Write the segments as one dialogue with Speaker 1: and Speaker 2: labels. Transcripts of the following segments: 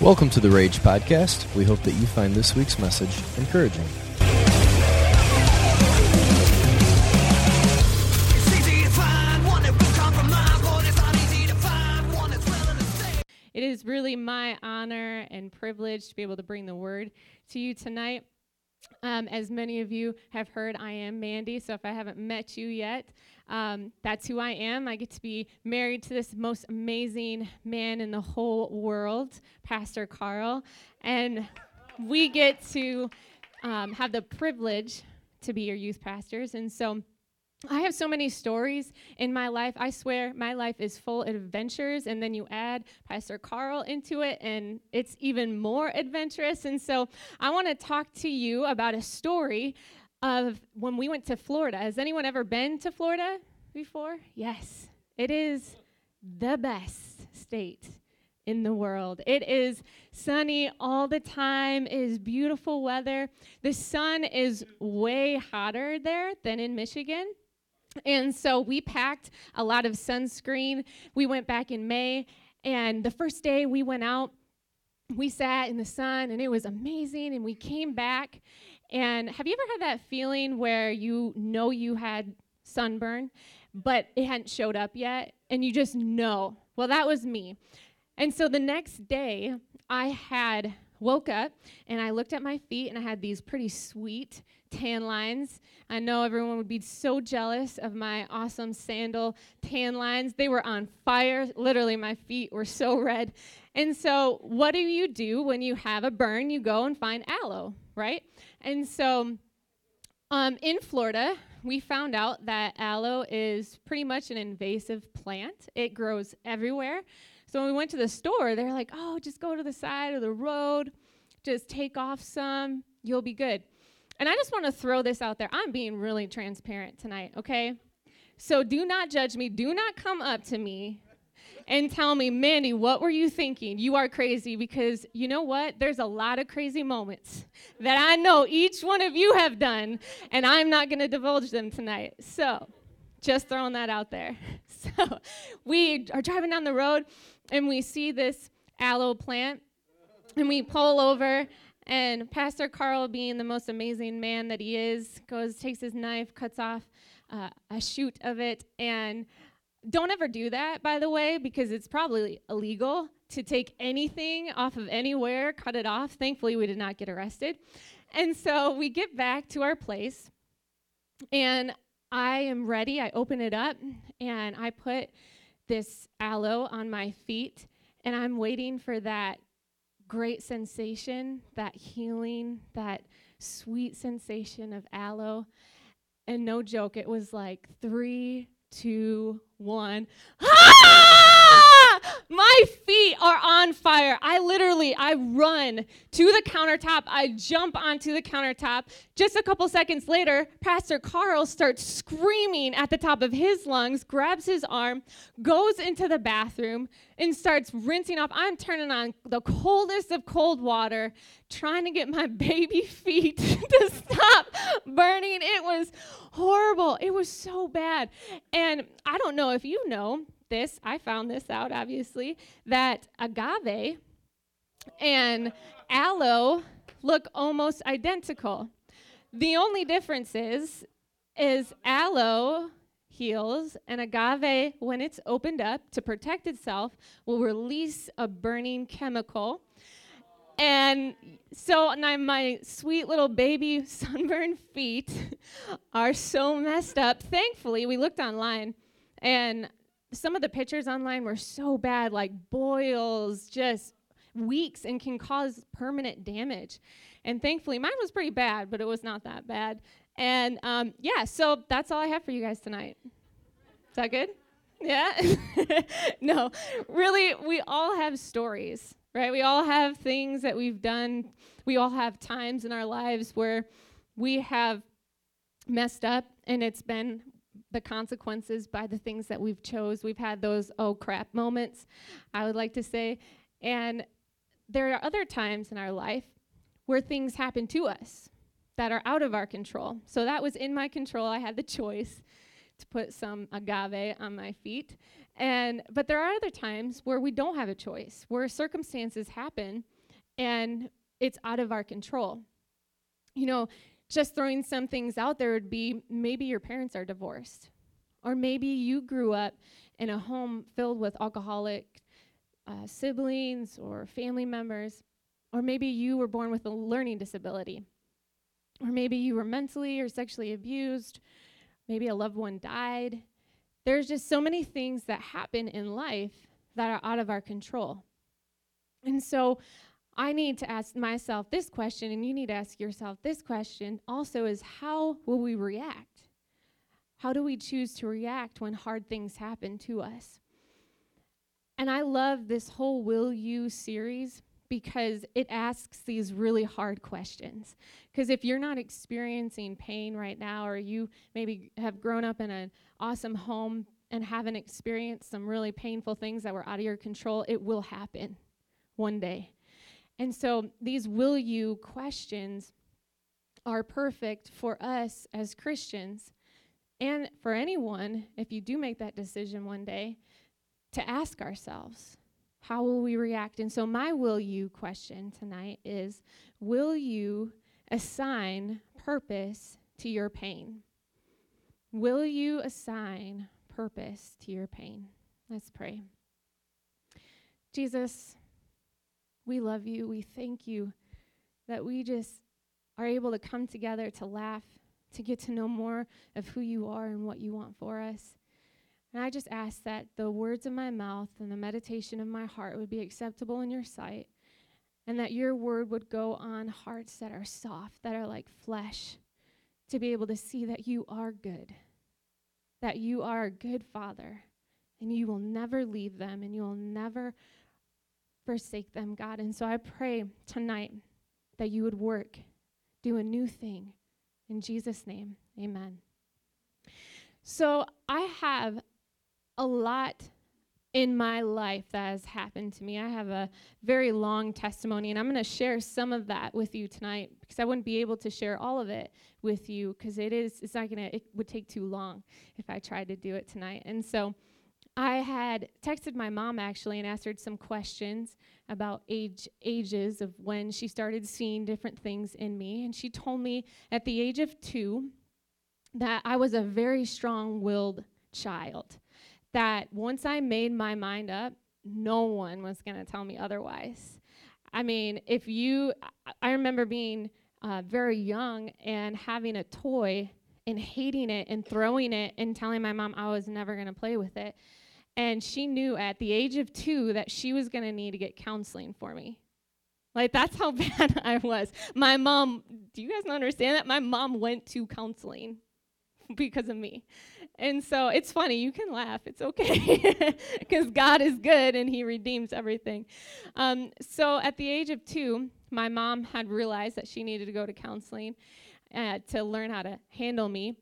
Speaker 1: Welcome to the Rage Podcast. We hope that you find this week's message encouraging.
Speaker 2: It is really my honor and privilege to be able to bring the word to you tonight. As many of you have heard, I am Mandy, so if I haven't met you yet, that's who I am. I get to be married to this most amazing man in the whole world, Pastor Carl, and we get to have the privilege to be your youth pastors, and so I have so many stories in my life. I swear my life is full of adventures, and then you add Pastor Carl into it, and it's even more adventurous. And so I want to talk to you about a story of when we went to Florida. Has anyone ever been to Florida before? Yes. It is the best state in the world. It is sunny all the time. It is beautiful weather. The sun is way hotter there than in Michigan. And so we packed a lot of sunscreen. We went back in May, and the first day we went out, we sat in the sun, and it was amazing, and we came back. And have you ever had that feeling where you know you had sunburn, but it hadn't showed up yet, and you just know? Well, that was me. And so the next day, I had woke up, and I looked at my feet, and I had these pretty sweet tan lines. I know everyone would be so jealous of my awesome sandal tan lines. They were on fire. Literally, my feet were so red. And so what do when you have a burn? You go and find aloe, right? And so in Florida, we found out that aloe is pretty much an invasive plant. It grows everywhere. So when we went to the store, they're like, oh, just go to the side of the road, just take off some, you'll be good. And I just want to throw this out there. I'm being really transparent tonight, okay? So do not judge me. Do not come up to me and tell me, Mandy, what were you thinking? You are crazy, because you know what? There's a lot of crazy moments that I know each one of you have done, and I'm not going to divulge them tonight. So just throwing that out there. So we are driving down the road, and we see this aloe plant, and we pull over, and Pastor Carl, being the most amazing man that he is, takes his knife, cuts off a shoot of it. And don't ever do that, by the way, because it's probably illegal to take anything off of anywhere, cut it off. Thankfully, we did not get arrested. And so we get back to our place, and I am ready. I open it up, and I put this aloe on my feet, and I'm waiting for that great sensation, that healing, that sweet sensation of aloe. And no joke, it was like 3, 2, 1. My feet are on fire. I run to the countertop. I jump onto the countertop. Just a couple seconds later, Pastor Carl starts screaming at the top of his lungs, grabs his arm, goes into the bathroom, and starts rinsing off. I'm turning on the coldest of cold water, trying to get my baby feet to stop burning. It was horrible. It was so bad. And I don't know if you know this, I found this out, obviously, that agave and aloe look almost identical. The only difference is aloe heals, and agave, when it's opened up to protect itself, will release a burning chemical. And so now my sweet little baby sunburned feet are so messed up. Thankfully, we looked online, and some of the pictures online were so bad, like boils, just weeks, and can cause permanent damage. And thankfully, mine was pretty bad, but it was not that bad. And so that's all I have for you guys tonight. Is that good? Yeah? No, really, we all have stories, right? We all have things that we've done. We all have times in our lives where we have messed up, and it's been the consequences by the things that we've chose. We've had those oh crap moments, I would like to say. And there are other times in our life where things happen to us that are out of our control. So that was in my control. I had the choice to put some agave on my feet. But there are other times where we don't have a choice, where circumstances happen and it's out of our control. You know, just throwing some things out there would be maybe your parents are divorced, or maybe you grew up in a home filled with alcoholic siblings or family members, or maybe you were born with a learning disability, or maybe you were mentally or sexually abused, maybe a loved one died. There's just so many things that happen in life that are out of our control. And so I need to ask myself this question, and you need to ask yourself this question also, is how will we react? How do we choose to react when hard things happen to us? And I love this whole Will You series because it asks these really hard questions. Because if you're not experiencing pain right now, or you maybe have grown up in an awesome home and haven't experienced some really painful things that were out of your control, it will happen one day. And so these will you questions are perfect for us as Christians, and for anyone, if you do make that decision one day, to ask ourselves, how will we react? And so my will you question tonight is, will you assign purpose to your pain? Will you assign purpose to your pain? Let's pray. Jesus, we love you. We thank you that we just are able to come together to laugh, to get to know more of who you are and what you want for us. And I just ask that the words of my mouth and the meditation of my heart would be acceptable in your sight, and that your word would go on hearts that are soft, that are like flesh, to be able to see that you are good, that you are a good Father, and you will never leave them, and you will never forsake them, God. And so I pray tonight that you would work, do a new thing. In Jesus' name, amen. So I have a lot in my life that has happened to me. I have a very long testimony, and I'm going to share some of that with you tonight, because I wouldn't be able to share all of it with you, because it would take too long if I tried to do it tonight. And so I had texted my mom actually and asked her some questions about ages of when she started seeing different things in me. And she told me at the age of 2 that I was a very strong-willed child, that once I made my mind up, no one was going to tell me otherwise. I mean, I remember being very young and having a toy and hating it and throwing it and telling my mom I was never going to play with it. And she knew at the age of 2 that she was going to need to get counseling for me. Like, that's how bad I was. My mom, do you guys not understand that? My mom went to counseling because of me. And so it's funny. You can laugh. It's okay. Because God is good and he redeems everything. So at the age of 2, my mom had realized that she needed to go to counseling to learn how to handle me.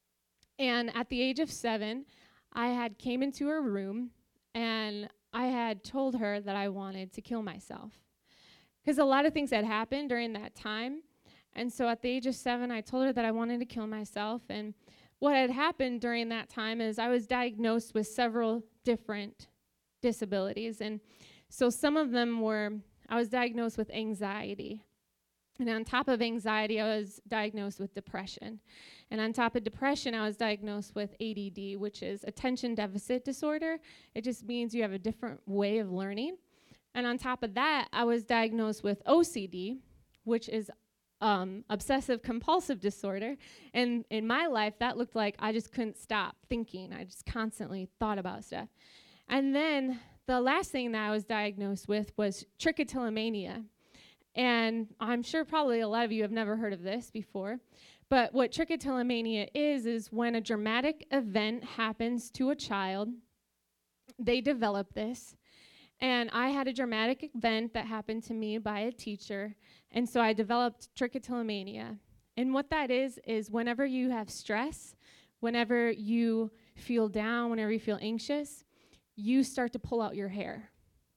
Speaker 2: And at the age of 7, I had came into her room and I had told her that I wanted to kill myself, because a lot of things had happened during that time. And so at the age of 7, I told her that I wanted to kill myself. And what had happened during that time is I was diagnosed with several different disabilities. And so some of them were, I was diagnosed with anxiety. And on top of anxiety, I was diagnosed with depression. And on top of depression, I was diagnosed with ADD, which is attention deficit disorder. It just means you have a different way of learning. And on top of that, I was diagnosed with OCD, which is obsessive compulsive disorder. And in my life, that looked like I just couldn't stop thinking. I just constantly thought about stuff. And then the last thing that I was diagnosed with was trichotillomania. And I'm sure probably a lot of you have never heard of this before. But what trichotillomania is when a dramatic event happens to a child, they develop this. And I had a dramatic event that happened to me by a teacher, and so I developed trichotillomania. And what that is whenever you have stress, whenever you feel down, whenever you feel anxious, you start to pull out your hair.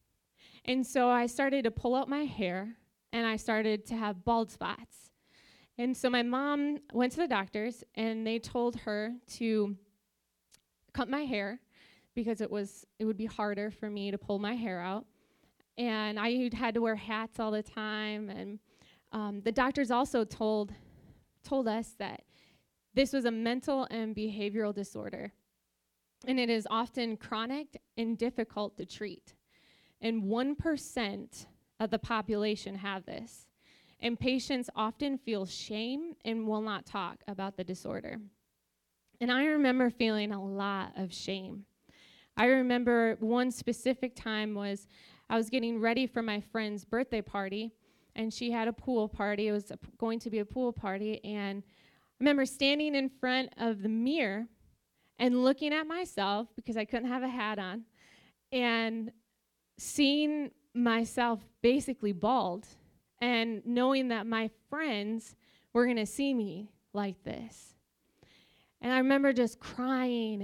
Speaker 2: And so I started to pull out my hair, and I started to have bald spots. And so my mom went to the doctors, and they told her to cut my hair, because it would be harder for me to pull my hair out. and I had to wear hats all the time. And the doctors also told us that this was a mental and behavioral disorder, and it is often chronic and difficult to treat. And 1% of the population have this. And patients often feel shame and will not talk about the disorder. And I remember feeling a lot of shame. I remember one specific time was I was getting ready for my friend's birthday party, and she had a pool party. It was going to be a pool party, and I remember standing in front of the mirror and looking at myself because I couldn't have a hat on, and seeing myself basically bald, and knowing that my friends were going to see me like this. And I remember just crying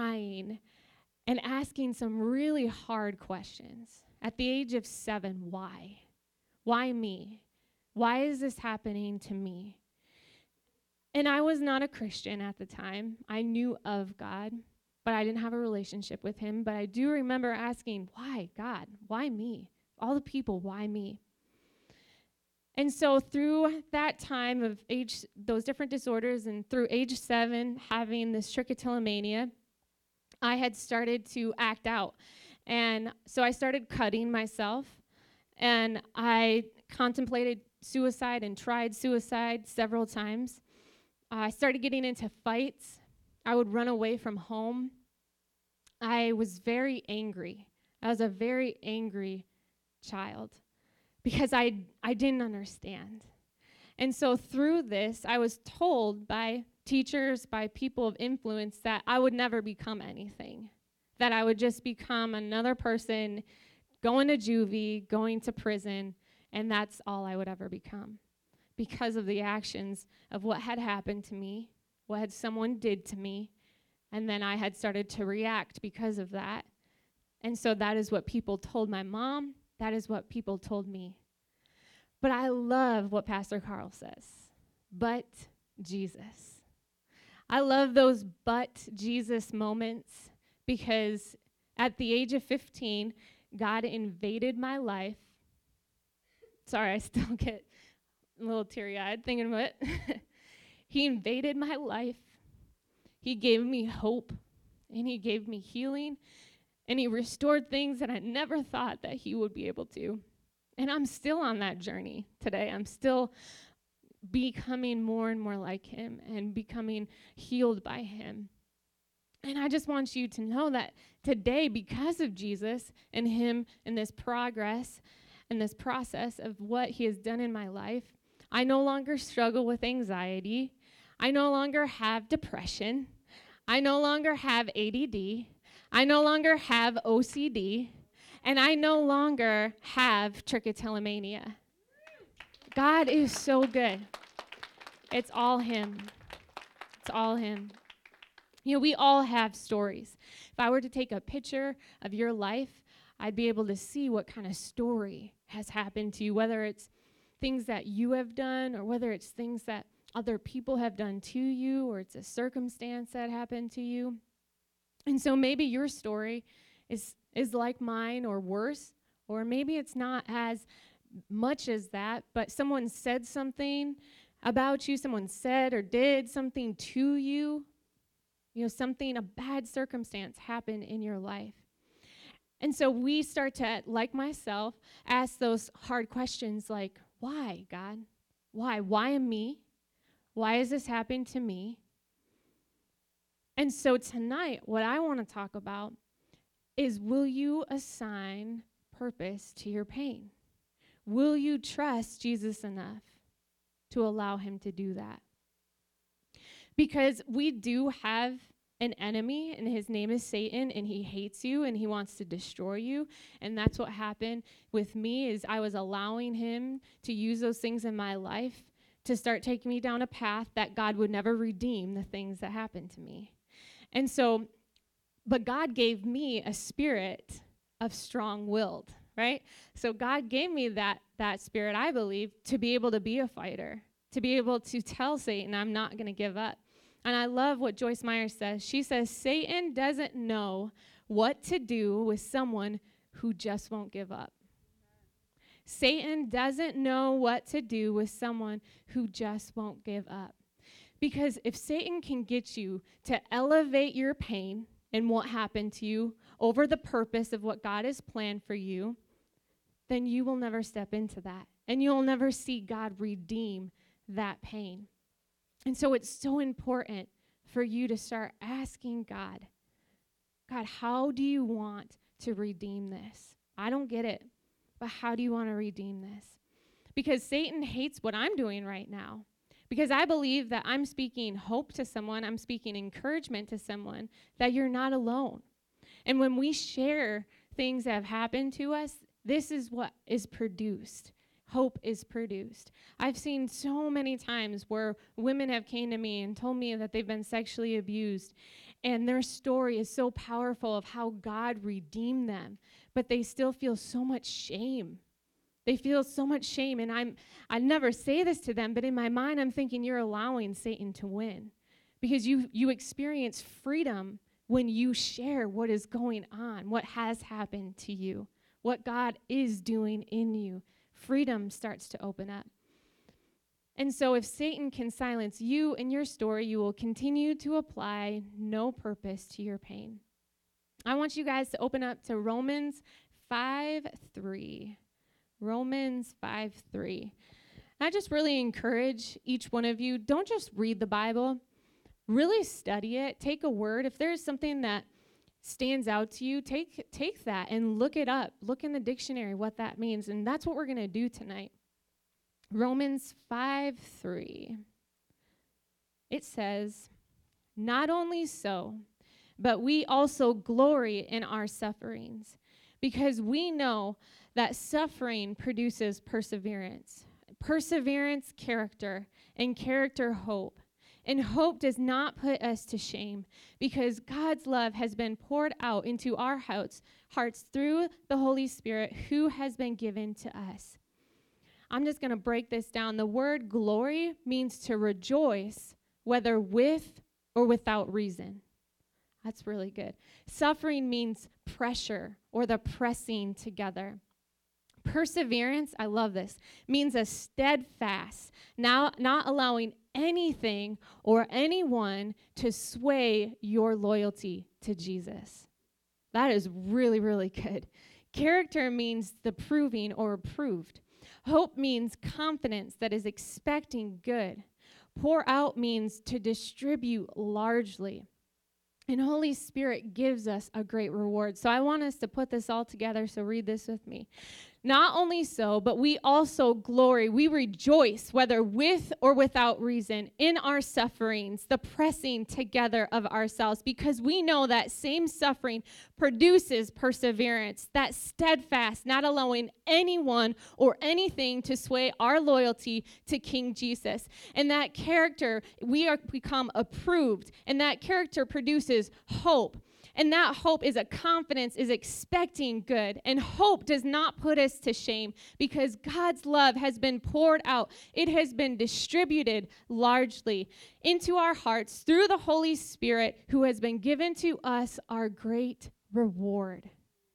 Speaker 2: and asking some really hard questions. At the age of 7, why? Why me? Why is this happening to me? And I was not a Christian at the time. I knew of God, but I didn't have a relationship with him. But I do remember asking, why, God? Why me? All the people, why me? And so through that time of age, those different disorders, and through age 7, having this trichotillomania, I had started to act out. And so I started cutting myself, and I contemplated suicide and tried suicide several times. I started getting into fights. I would run away from home. I was very angry. I was a very angry child because I didn't understand. And so through this, I was told by teachers, by people of influence, that I would never become anything, that I would just become another person going to juvie, going to prison, and that's all I would ever become because of the actions of what had happened to me, what had someone did to me, and then I had started to react because of that. And so that is what people told my mom. That is what people told me. But I love what Pastor Carl says, but Jesus. I love those but Jesus moments because at the age of 15, God invaded my life. Sorry, I still get a little teary-eyed thinking about it. He invaded my life. He gave me hope, and he gave me healing, and he restored things that I never thought that he would be able to. And I'm still on that journey today. I'm still becoming more and more like him and becoming healed by him. And I just want you to know that today, because of Jesus and him and this progress and this process of what he has done in my life, I no longer struggle with anxiety. I no longer have depression. I no longer have ADD. I no longer have OCD. And I no longer have trichotillomania. God is so good. It's all him. It's all him. You know, we all have stories. If I were to take a picture of your life, I'd be able to see what kind of story has happened to you, whether it's things that you have done or whether it's things that other people have done to you or it's a circumstance that happened to you. And so maybe your story is like mine or worse, or maybe it's not as much as that, but someone said something about you, someone said or did something to you, a bad circumstance happened in your life. And so we start to, like myself, ask those hard questions like, why, God? Why? Why me? Why is this happening to me? And so tonight, what I want to talk about is, will you assign purpose to your pain? Will you trust Jesus enough to allow him to do that? Because we do have an enemy, and his name is Satan, and he hates you, and he wants to destroy you. And that's what happened with me, is I was allowing him to use those things in my life to start taking me down a path that God would never redeem the things that happened to me. And so, but God gave me a spirit of strong-willed, right? So God gave me that spirit, I believe, to be able to be a fighter, to be able to tell Satan, I'm not going to give up. And I love what Joyce Meyer says. She says, Satan doesn't know what to do with someone who just won't give up. Satan doesn't know what to do with someone who just won't give up. Because if Satan can get you to elevate your pain and what happened to you over the purpose of what God has planned for you, then you will never step into that. And you'll never see God redeem that pain. And so it's so important for you to start asking God, God, how do you want to redeem this? I don't get it, but how do you want to redeem this? Because Satan hates what I'm doing right now. Because I believe that I'm speaking hope to someone, I'm speaking encouragement to someone, that you're not alone. And when we share things that have happened to us, this is what is produced. Hope is produced. I've seen so many times where women have came to me and told me that they've been sexually abused, and their story is so powerful of how God redeemed them, but they still feel so much shame. They feel so much shame, and I never say this to them, but in my mind I'm thinking you're allowing Satan to win, because you experience freedom when you share what is going on, what has happened to you, what God is doing in you. Freedom starts to open up. And so if Satan can silence you and your story, you will continue to apply no purpose to your pain. I want you guys to open up to Romans 5:3. Romans 5:3. I just really encourage each one of you, don't just read the Bible. Really study it. Take a word. If there's something that stands out to you, take that and look it up. Look in the dictionary what that means. And that's what we're going to do tonight. Romans 5:3. It says, "Not only so, but we also glory in our sufferings, because we know that suffering produces perseverance. Perseverance, character, and character, hope. And hope does not put us to shame, because God's love has been poured out into our hearts through the Holy Spirit who has been given to us." I'm just going to break this down. The word glory means to rejoice, whether with or without reason. That's really good. Suffering means pressure or the pressing together. Perseverance, I love this, means a steadfast, not allowing anything or anyone to sway your loyalty to Jesus. That is really, really good. Character means the proving or approved. Hope means confidence that is expecting good. Pour out means to distribute largely. And Holy Spirit gives us a great reward. So I want us to put this all together, so read this with me. Not only so, but we also glory. We rejoice, whether with or without reason, in our sufferings, the pressing together of ourselves, because we know that same suffering produces perseverance, that steadfast, not allowing anyone or anything to sway our loyalty to King Jesus. And that character, we are become approved, and that character produces hope. And that hope is a confidence, is expecting good. And hope does not put us to shame, because God's love has been poured out. It has been distributed largely into our hearts through the Holy Spirit, who has been given to us our great reward.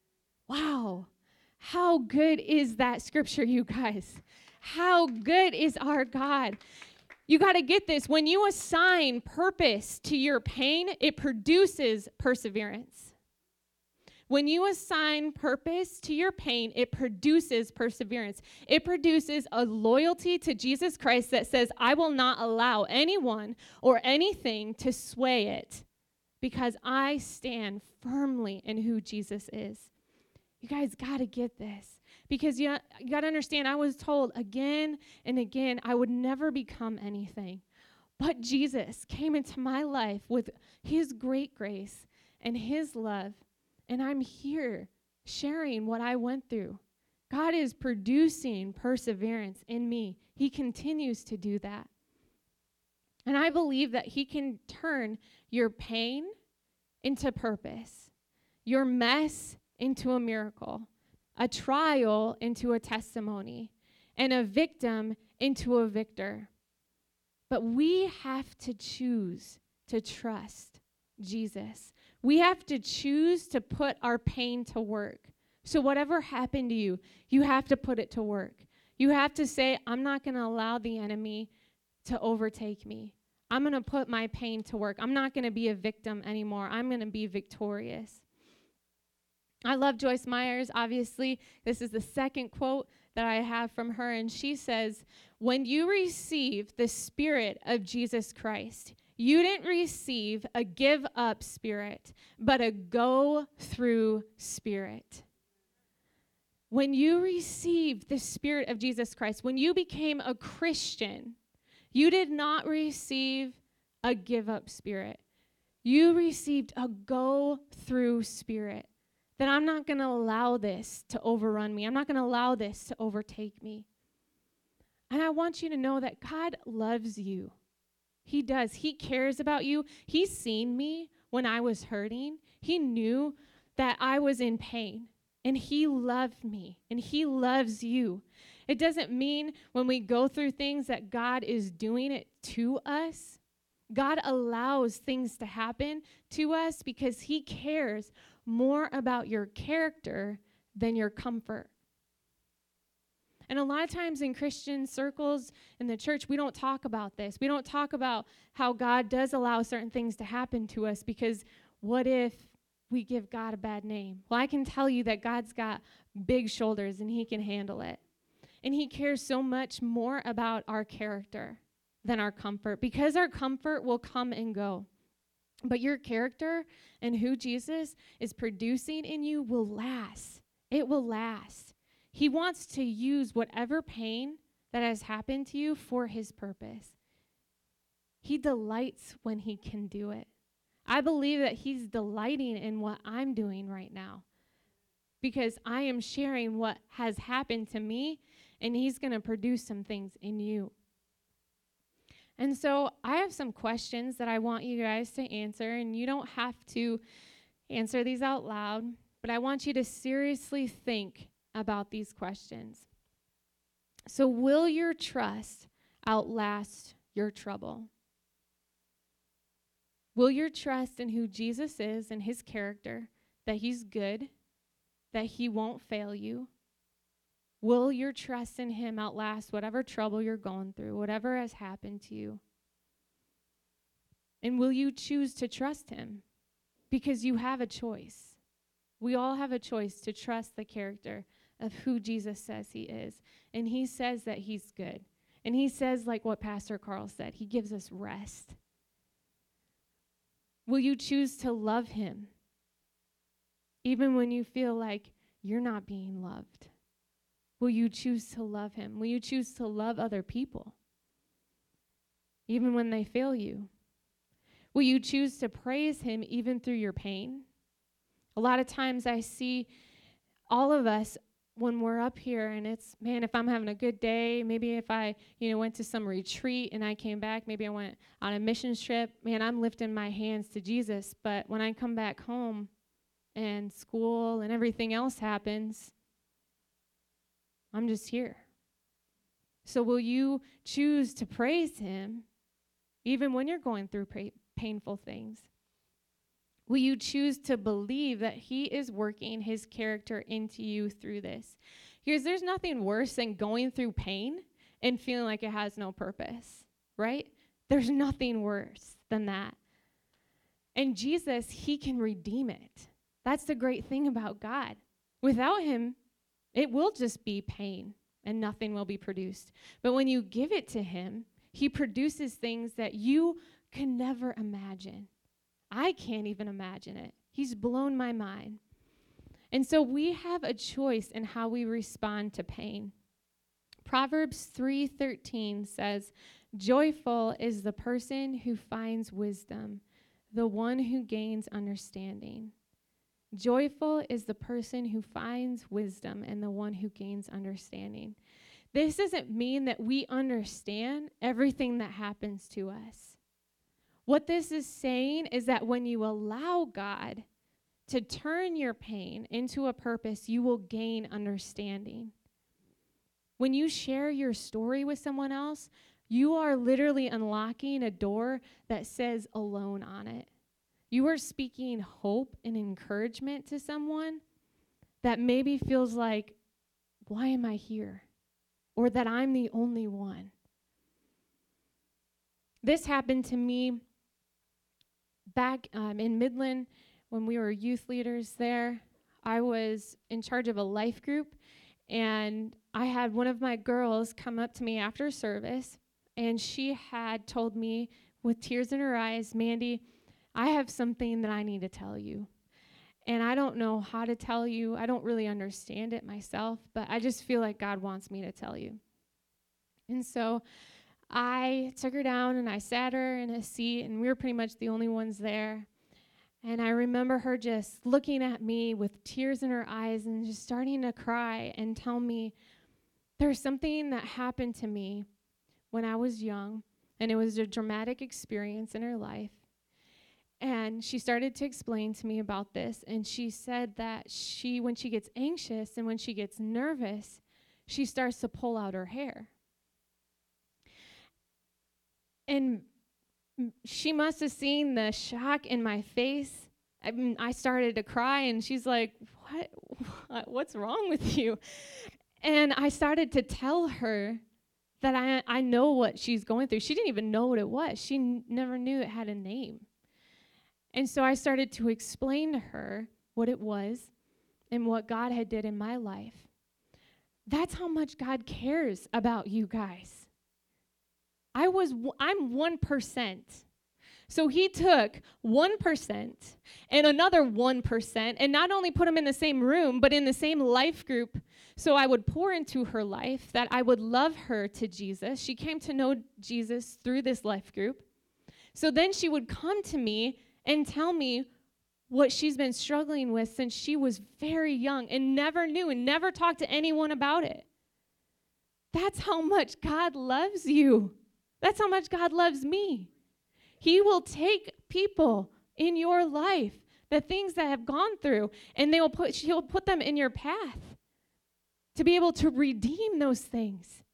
Speaker 2: Wow. How good is that scripture, you guys? How good is our God? You got to get this. When you assign purpose to your pain, it produces perseverance. When you assign purpose to your pain, it produces perseverance. It produces a loyalty to Jesus Christ that says, I will not allow anyone or anything to sway it, because I stand firmly in who Jesus is. You guys got to get this. Because you got to understand, I was told again and again I would never become anything. But Jesus came into my life with his great grace and his love. And I'm here sharing what I went through. God is producing perseverance in me. He continues to do that. And I believe that he can turn your pain into purpose, your mess into a miracle, a trial into a testimony, and a victim into a victor. But we have to choose to trust Jesus. We have to choose to put our pain to work So whatever happened to you, you have to put it to work. You have to say, I'm not going to allow the enemy to overtake me. I'm going to put my pain to work. I'm not going to be a victim anymore. I'm going to be victorious. I love Joyce Myers, obviously. This is the second quote that I have from her, and she says, when you receive the Spirit of Jesus Christ, you didn't receive a give-up spirit, but a go-through spirit. When you received the Spirit of Jesus Christ, when you became a Christian, you did not receive a give-up spirit. You received a go-through spirit. That I'm not going to allow this to overrun me. I'm not going to allow this to overtake me. And I want you to know that God loves you. He does. He cares about you. He's seen me when I was hurting. He knew that I was in pain. And he loved me. And he loves you. It doesn't mean when we go through things that God is doing it to us. God allows things to happen to us because he cares more about your character than your comfort. And a lot of times in Christian circles in the church, we don't talk about this. We don't talk about how God does allow certain things to happen to us because what if we give God a bad name? Well, I can tell you that God's got big shoulders and he can handle it. And he cares so much more about our character than our comfort because our comfort will come and go. But your character and who Jesus is producing in you will last. It will last. He wants to use whatever pain that has happened to you for his purpose. He delights when he can do it. I believe that he's delighting in what I'm doing right now because I am sharing what has happened to me, and he's going to produce some things in you. And so I have some questions that I want you guys to answer, and you don't have to answer these out loud, but I want you to seriously think about these questions. So will your trust outlast your trouble? Will your trust in who Jesus is and his character, that he's good, that he won't fail you? Will your trust in him outlast whatever trouble you're going through, whatever has happened to you? And will you choose to trust him? Because you have a choice. We all have a choice to trust the character of who Jesus says he is. And he says that he's good. And he says, like what Pastor Carl said, he gives us rest. Will you choose to love him? Even when you feel like you're not being loved. Will you choose to love him? Will you choose to love other people? Even when they fail you? Will you choose to praise him even through your pain? A lot of times I see all of us when we're up here and it's, man, if I'm having a good day, maybe if I, went to some retreat and I came back, maybe I went on a missions trip, man, I'm lifting my hands to Jesus. But when I come back home and school and everything else happens, I'm just here. So will you choose to praise him even when you're going through painful things? Will you choose to believe that he is working his character into you through this? Because there's nothing worse than going through pain and feeling like it has no purpose, right? There's nothing worse than that. And Jesus, he can redeem it. That's the great thing about God. Without him, it will just be pain and nothing will be produced. But when you give it to him, he produces things that you can never imagine. I can't even imagine it. He's blown my mind. And so we have a choice in how we respond to pain. Proverbs 3:13 says, "Joyful is the person who finds wisdom, the one who gains understanding." Joyful is the person who finds wisdom and the one who gains understanding. This doesn't mean that we understand everything that happens to us. What this is saying is that when you allow God to turn your pain into a purpose, you will gain understanding. When you share your story with someone else, you are literally unlocking a door that says alone on it. You are speaking hope and encouragement to someone that maybe feels like, why am I here? Or that I'm the only one. This happened to me back in Midland when we were youth leaders there. I was in charge of a life group, and I had one of my girls come up to me after service, and she had told me with tears in her eyes, Mandy, I have something that I need to tell you. And I don't know how to tell you. I don't really understand it myself, but I just feel like God wants me to tell you. And so I took her down and I sat her in a seat, and we were pretty much the only ones there. And I remember her just looking at me with tears in her eyes and just starting to cry and tell me, there's something that happened to me when I was young, and it was a dramatic experience in her life. And she started to explain to me about this, and she said that when she gets anxious and when she gets nervous, she starts to pull out her hair. And she must have seen the shock in my face. I started to cry, and she's like, what's wrong with you? And I started to tell her that I know what she's going through. She didn't even know what it was. She never knew it had a name. And so I started to explain to her what it was and what God had did in my life. That's how much God cares about you guys. I'm 1%. So he took 1% and another 1% and not only put them in the same room, but in the same life group. So I would pour into her life, that I would love her to Jesus. She came to know Jesus through this life group. So then she would come to me and tell me what she's been struggling with since she was very young and never knew and never talked to anyone about it. That's how much God loves you. That's how much God loves me. He will take people in your life, the things that have gone through, and he'll put them in your path to be able to redeem those things.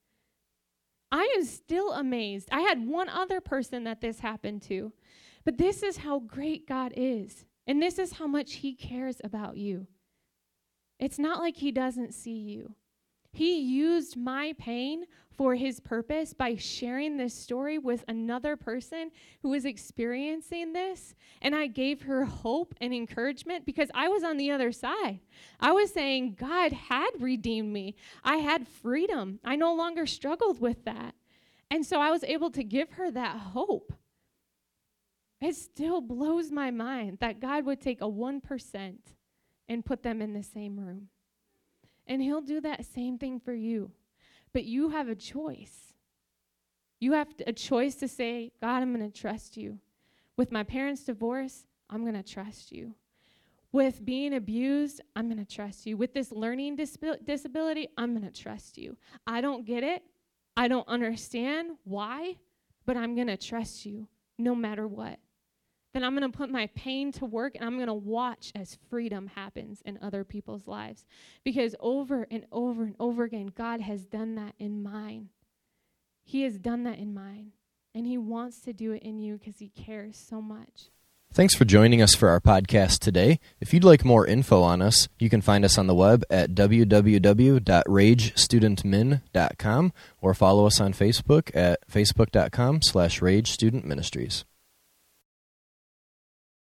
Speaker 2: I am still amazed. I had one other person that this happened to, but this is how great God is, and this is how much he cares about you. It's not like he doesn't see you. He used my pain for his purpose by sharing this story with another person who was experiencing this. And I gave her hope and encouragement because I was on the other side. I was saying God had redeemed me. I had freedom. I no longer struggled with that. And so I was able to give her that hope. It still blows my mind that God would take a 1% and put them in the same room. And he'll do that same thing for you. But you have a choice. You have a choice to say, God, I'm going to trust you. With my parents' divorce, I'm going to trust you. With being abused, I'm going to trust you. With this learning disability, I'm going to trust you. I don't get it. I don't understand why, but I'm going to trust you no matter what. Then I'm going to put my pain to work, and I'm going to watch as freedom happens in other people's lives. Because over and over and over again, God has done that in mine. He has done that in mine. And he wants to do it in you because he cares so much.
Speaker 1: Thanks for joining us for our podcast today. If you'd like more info on us, you can find us on the web at www.ragestudentmin.com or follow us on Facebook at facebook.com/RageStudentMinistries.